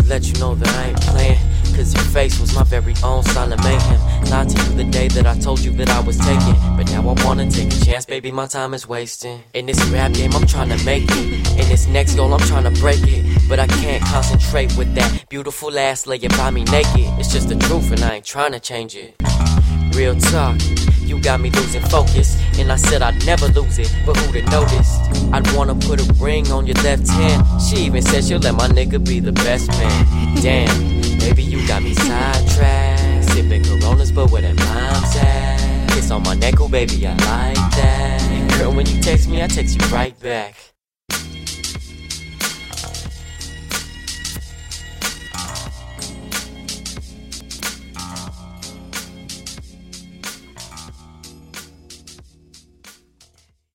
let you know that I ain't playing, cause your face was my very own silent mayhem. Lied to you the day that I told you that I was taken, but now I wanna take a chance, baby, my time is wasting. In this rap game I'm trying to make it, in this next goal I'm trying to break it, but I can't concentrate with that beautiful ass laying by me naked. It's just the truth and I ain't trying to change it. Real talk, you got me losing focus, and I said I'd never lose it, but who'da noticed? I'd wanna put a ring on your left hand. She even said she'll let my nigga be the best man. Damn, baby, you got me sidetracked, sipping Coronas, but where that mom's at? Kiss on my neck, oh baby, I like that. And girl, when you text me, I text you right back.